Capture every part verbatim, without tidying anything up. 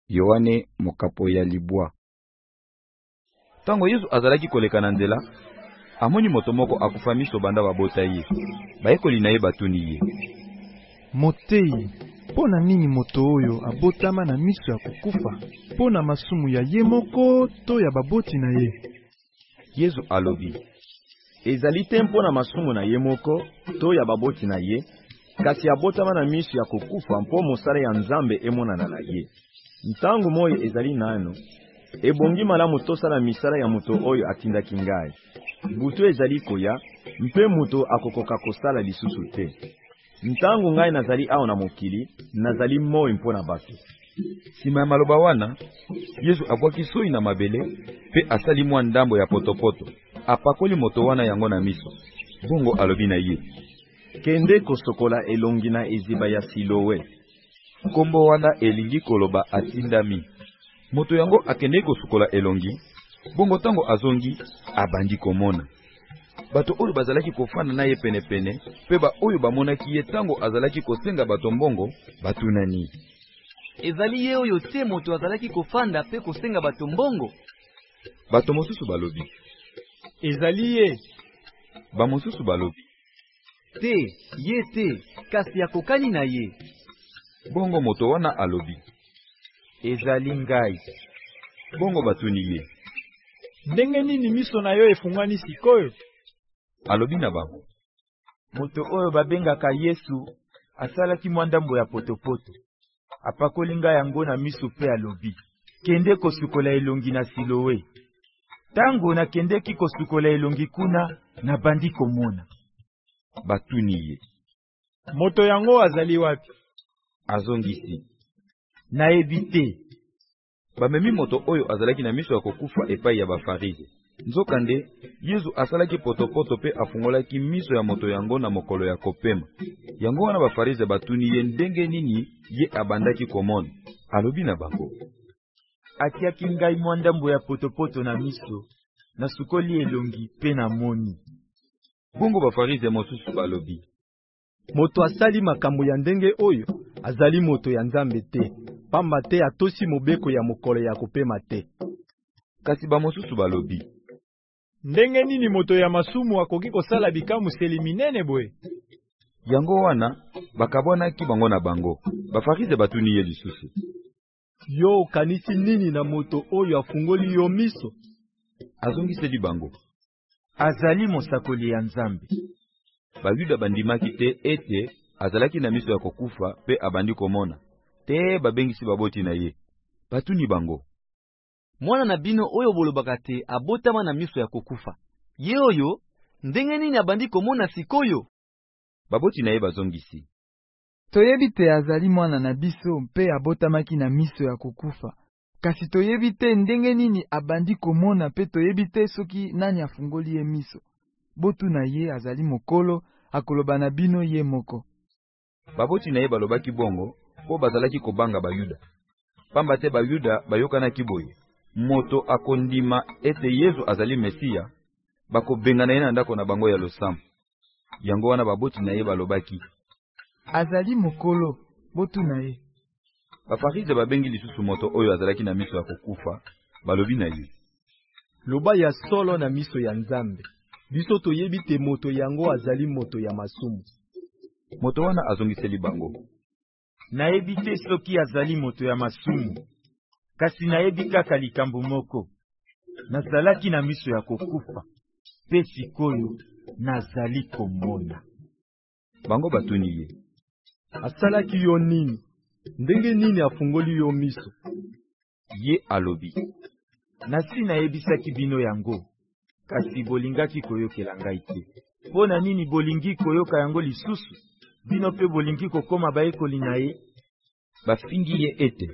Yohane mokapo ya libwa. Tango Yesu azalaki koleka na nzela, amoni moto moko akufa miso banda babota ye. Bayekoli na ye batuni ye. Motei, pona nini moto oyo abotama na miso ya kukufa? Pona masumu ya ye moko to ya baboti na ye? Yesu alobi, ezali te mpona masumu na ye moko to ya baboti na ye, kasi abotama na miso ya kukufa mpo mosala ya Nzambe emonana na ye. Ntango moyo ezali nano, ebongi malamu tosala misala ya moto oyo atindaki ngai. Butu ezali koya, mpe moto akokoka kosala lisusu te. Ntango ngai nazali awa na mokili, nazali moyo mpona bato. Sima ya maloba wana, Yesu abwaki soi na mabele, pe asali mwa ndambo ya potopoto. Apakoli moto wana yango na miso. Bongo alobi na ye, kende kosokola elongi na eziba ya Silowe. Kombo wana elingi koloba atindami. Moto yango akende kosukola elongi. Bongo tango azongi, abandi komona. Bato oyo bazalaki kofana na ye pene pene, pe ba oyo bamonaki ye tango azalaki kosenga bato mbongo, batunani. Ezali ye oyo te moto azalaki kofanda pe kosenga bato mbongo? Bato mosusu balobi, ezali ye. Ba mosusu balobi, te, ye te, kasi akokani na ye. Bongo moto wana alobi, ezali ngai. Bongo batuni ye, ndenge nini miso na yo efungwani sikoyo? Alobi na bango, moto oyo babengaka Yesu asalaki mwa ndambo ya potopoto. Apakoli ngai yango na miso pe alobi, kende kosukola elongi na Silowe. Tango nakendeki kosukola elongi kuna, nabandi komona. Batuni ye, moto yango azali wapi? Azongisi, nayebi te. Bamemi moto oyo azalaki na miso ya kokufa epai ya bafarize. Nzokande, Yesu asalaki potopoto pe afungolaki miso ya moto yango na mokolo ya kopema. Yango wana bafarize batuni ye ndenge nini ye abandaki komona. Alobi na bango, atiaki ngai mwa ndambo ya potopoto na miso, nasukoli elongi pe na moni. Bongo bafarize mosusu balobi, moto asali makambo ya ndenge oyo azali moto ya Nzambe te, pamba te atosi mobeko ya mokolo ya kopema te. Kasi ba mosusu balobi, ndenge nini moto ya masumu akoki kosala bikamuseli minene boye? Yango wana bakabonaki bango na bango. Bafarize batuni ye lisusu, yo kanisi nini na moto oyo afungoli yo miso? Azongiseli bango, azali mosakoli ya Nzambe. Bayuda bandimaki te ete azalaki na miso ya kokufa pe abandi komona. Te babengisi baboti na ye. Batuni bango, mwana na bino oyo bolobaka te abotama na miso ya kokufa, ye oyo ndenge nini abandi komona sikoyo? Baboti na ye bazongisi, toyebi te azali mwana na biso mpe abotamaki na miso ya kokufa. Kasi toyebi te ndenge nini abandi komona pe toyebi te soki nani afungoli ye miso. Botu na ye azali mokolo, akoloba na bino ye moko. Baboti na ye balobaki bongo, po bazalaki kobanga Bayuda. Pamba te Bayuda bayokanaki boye, moto akondima ete Yesu azali Mesia, bakobenga na ye na ndako na bango ya losambo. Yango wana baboti na ye balobaki, azali mokolo, botu na ye. Bafarize babengi lisusu moto oyo azalaki na miso ya kokufa, balobi na ye, loba ya solo na miso ya Nzambe. Biso toyebi te moto yango azali moto ya masumu. Moto wana azongiseli bango, nayebi te soki azali moto ya masumu, kasi nayebi kaka likambo moko. Nazalaki na miso ya kokufa, pe sikoyo nazali komona. Bango batuni ye, asalaki yo nini? Ndenge nini afungoli yo miso? Ye alobi, nasi nayebisaki bino yango, kasi bolingaki koyokela ngai te. Pona nini bolingi koyoka yango lisusu? Bino pe bolingi kokoma bayekoli na ye? Bafingi ye ete,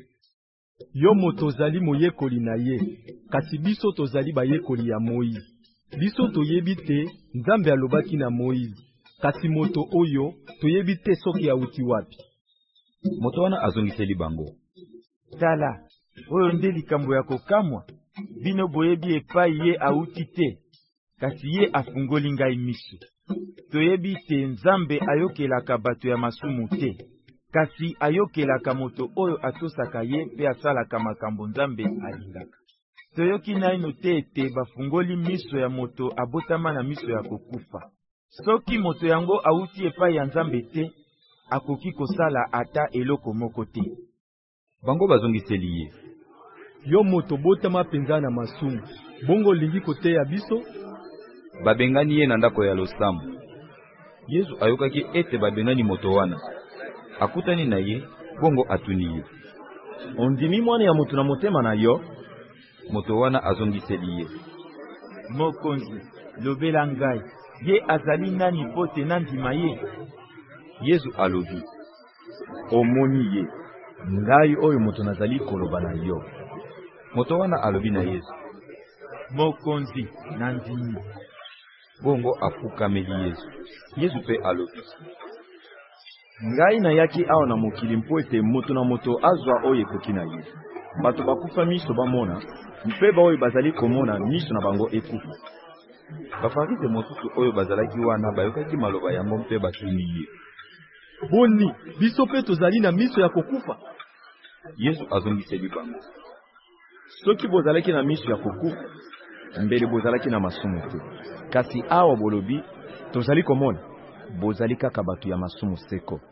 yo moto ozali moyekoli na ye, kasi biso tozali bayekoli ya Moïse. Biso toyebi te Nzambe alobaki na Moïse, kasi moto oyo toyebi te soki auti wapi. Moto wana azongiseli bango, tala, oyo nde likambo ya kokamwa. Bino boyebi epai ye auti te, kasi ye afungoli ngai miso. Toyebi te Nzambe ayokelaka bato ya masumu te. kasi ayokelaka moto oyo atosaka ye mpe asalaka makambo Nzambe alingaka. Toyoki naino te ete bafungoli miso ya moto abotama na miso ya kokufa. Soki moto yango auti epai ya Nzambe te, akoki kosala ata eloko moko te. Bango bazongiseli ye. Yo moto botama penza na masumu, bongo lingi koteya biso? Babengani ye na ndako ya losambo. Yesu ayokaki ete babengani moto wana. Akutani na ye, bongo atuni ye. Ondimi mwana ya moto na motema na yo? Moto wana azongiseli ye. Mokonzi, lobela ngai, ye azali nani pote nandima ye? Yesu alobi. Omoni ye, ngai oyo moto nazali koloba na yo. Moto wana alobi na Yesu. Mokonzi, nandimi. Bongo afukameli Yesu. Yesu pe alobi. Ngai na yaki awa na mokili mpo ete moto na moto azwa oyo ekoki na ye. Bato bakufa miso bamona, mpe ba oyo bazali komona miso na bango ekufa. Bafarisi mosusu oyo bazalaki wana bayokaki maloba yango mpe batuni ye. Boni, biso pe tozali na miso ya kokufa? Yesu azongiseli bango. Soki bozalaki na miso ya kokufa, mbele bozalaki na masumu te. Kasi awa bolobi, tozali komona, bozali kaka bato ya masumu seko.